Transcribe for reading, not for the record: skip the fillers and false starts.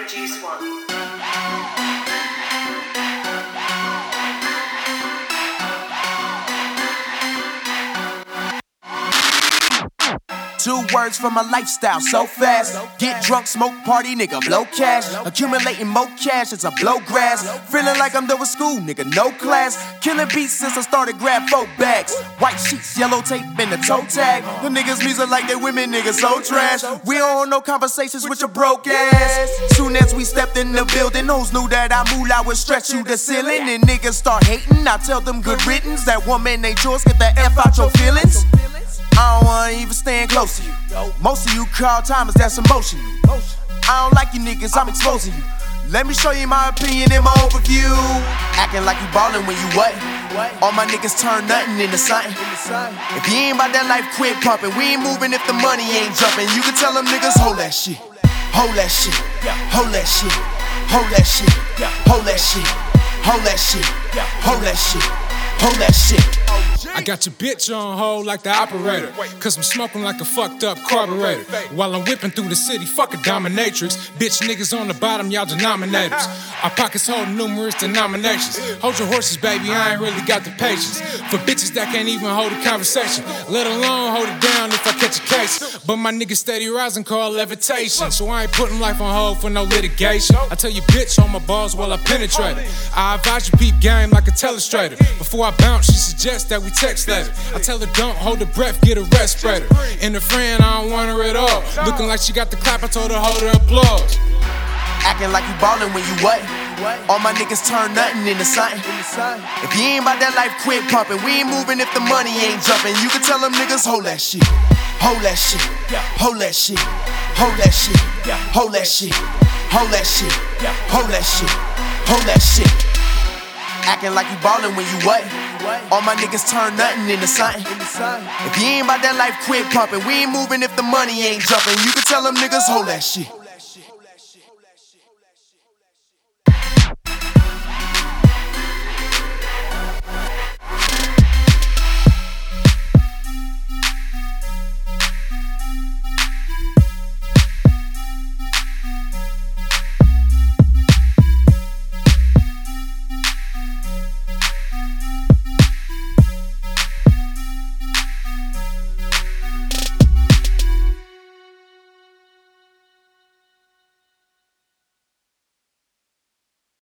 Juice One. 2 words for my lifestyle, so fast. Get drunk, smoke, party, nigga, blow cash. Accumulating more cash as I blow grass. Feeling like I'm done with school, nigga, no class. Killing beats since I started, grab 4 bags. White sheets, yellow tape, and the toe tag. The niggas music like they women, niggas so trash. We don't hold no conversations with your broke ass. Soon as we stepped in the building, those knew that I moolah would stretch you the ceiling. And niggas start hating, I tell them good riddance. That woman ain't yours, get the F out your feelings. I don't wanna even stand close to you. Most of you call timers, that's emotion. I don't like you niggas, I'm exposing you. Let me show you my opinion and my overview. Acting like you ballin' when you what? All my niggas turn nothing into something. If you ain't about that life, quit pumping. We ain't moving if the money ain't jumping. You can tell them niggas, hold that shit. Hold that shit. Hold that shit. Hold that shit. Hold that shit. Hold that shit. Hold that shit. Hold that shit. I got your bitch on hold like the operator, cause I'm smoking like a fucked up carburetor. While I'm whipping through the city, fuck a dominatrix. Bitch niggas on the bottom, y'all denominators. Our pockets hold numerous denominations. Hold your horses, baby, I ain't really got the patience for bitches that can't even hold a conversation, let alone hold it down if I catch a case. But my niggas steady rising, call levitation, so I ain't putting life on hold for no litigation. I tell you bitch on my balls while I penetrate it. I advise you peep game like a telestrator. Before I bounce, she suggests that we text later. I tell her don't hold her breath, get a respirator. And a friend, I don't want her at all. Looking like she got the clap, I told her hold her applause. Acting like you ballin' when you what? All my niggas turn nothing into something. If you ain't about that life, quit pumping. We ain't moving if the money ain't jumping. You can tell them niggas, hold that shit. Hold that shit. Hold that shit. Hold that shit. Hold that shit. Hold that shit. Hold that shit. Hold that shit. Acting like you ballin' when you what? All my niggas turn nothing into something. If you ain't about that life, quit pumping. We ain't moving if the money ain't jumping. You can tell them niggas, hold that shit.